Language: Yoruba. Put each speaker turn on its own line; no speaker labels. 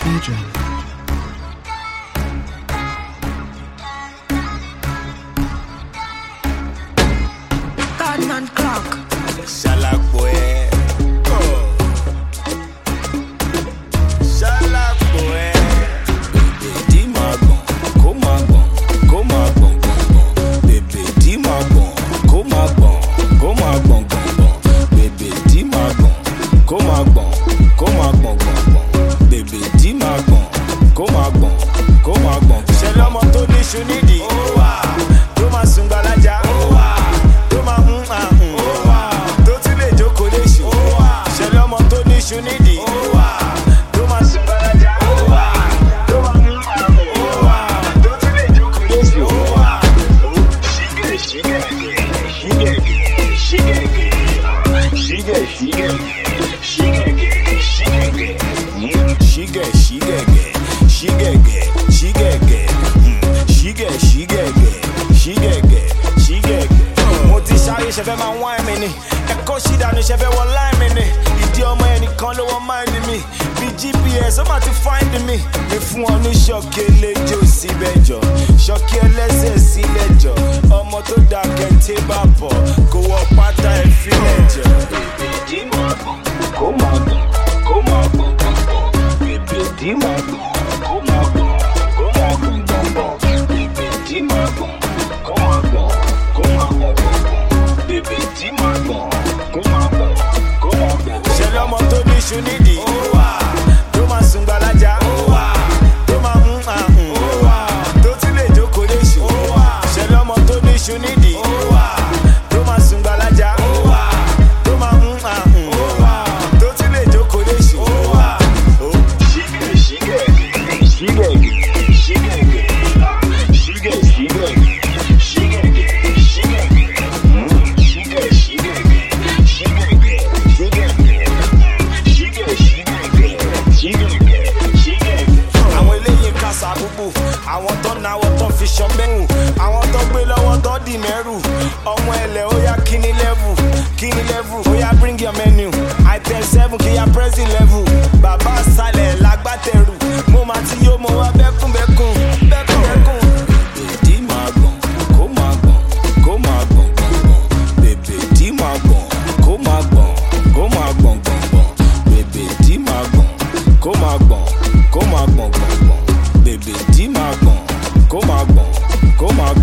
children.
Godman clock.
Shalak boy. Oh. Shalak boy. Bébé dis ma bon, comment bon, comment bon bon bon. Bébé dis ma bon, comment bon, comment bon bon bon. Bébé dis ma bon, comment bon, comment bon bon bon. Bébé dis ma bon, comment bon, comment bon. C'est l'homme to ni shunidi. Oh wa, to ma sungbalaja. Oh wa, to ma Unidi, Thomas Balaja, she fẹ́ máa wá ẹ̀mí ni ẹ̀kọ́ ṣì dànù ṣe fẹ́ wọ láìmí ni ìdí ọmọ ẹnìkan ló wọ́n mind mi bí GPS ó máa ti find mi mi fún ọ ní ṣọ́ọ̀kì eléjò síbẹ̀ jọ ṣọ́ọ̀kì ẹlẹ́sẹ̀ sílẹ̀ jọ ọmọ tó dà kẹ́ntẹ́ bá bọ̀ kó wọ pátá ẹ̀ fílẹ̀ jọ. bèbè dì máa gbọ̀n kó máa gbọ̀n kó máa gbọ̀n gbọ̀ngbọ̀n bèbè dì máa gbọ̀n kó máa gbọ̀n kó máa gbọ̀n gbọ̀ngbọ̀n bèbè dì máa gbọ̀n kó máa gbọ̀n kó máa gbọ̀n gbọ̀ngbọ̀n. Bébé dis ma bon, comment bon, comment bon. C'est l'homme to ni shunidi. Oh wa, to ma sungbalaja. Oh wa, to ma Oh wa, to ti le joko le shu. Oh wa, c'est l'homme to ni shunidi. Oh wa, to ma sungbalaja. Oh wa, to ma Oh wa, to ti le joko le shu. Oh wa, oh shige shige shige shige shige shige. Àwọn tó náwó tó fi ṣọ́gbẹ́hùn àwọn tó gbé lọ́wọ́ tó dì mẹ́rù ọmọ ẹlẹ́ ó yá kíní level ó yá bring your menu item 7 kí yá pressing level bàbá sálẹ̀ lágbátẹrù mo máa ti yó mo wá bẹ́kùnbẹ́kùn. bèbè dì máa gbọ̀n kó máa gbọ̀n kó máa gbọ̀n gbọ̀ngbọ̀n bèbè dì máa gbọ̀n kó máa gbọ̀n kó máa gbọ̀n gbọ̀ngbọ̀n bèbè dì máa gbọ̀n kó máa gbọ̀n kó máa gbọ̀n gbọ̀ngbọ̀n. Bébé dis ma bon, comment bon, comment